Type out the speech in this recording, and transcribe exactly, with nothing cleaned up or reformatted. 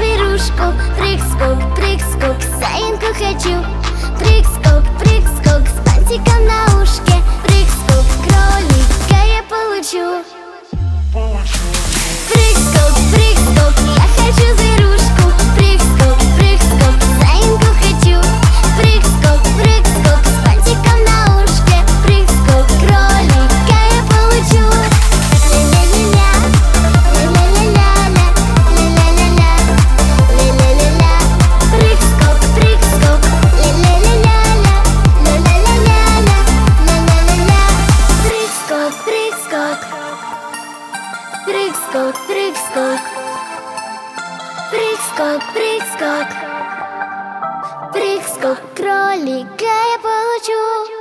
зверушку. Прыг-скок, прыг-скок, заиньку хочу. Прыг-скок, прыг-скок, с бантиком на ушке. Прыг-скок, кролика я получу. Прыг-скок, прыг-скок, я хочу зверушку. Прыг-скок, прыг-скок, заиньку хочу. Прыг-скок, прыг-скок, с бантиком на ушке. Прыг-скок, кролика я получу. Ля-ля-ля-ля, ля-ля-ля-ля, ля-ля-ля-ля, ля-ля-ля-ля. Прыг-скок, прыг-скок, ля-ля-ля-ля, ля-ля-ля-ля, ля-ля-ля-ля. Прыг-скок, прыг-скок. Прыг-скок, прыг-скок. Прыг-скок, прыг-скок. Прыг-скок, кролика я получу.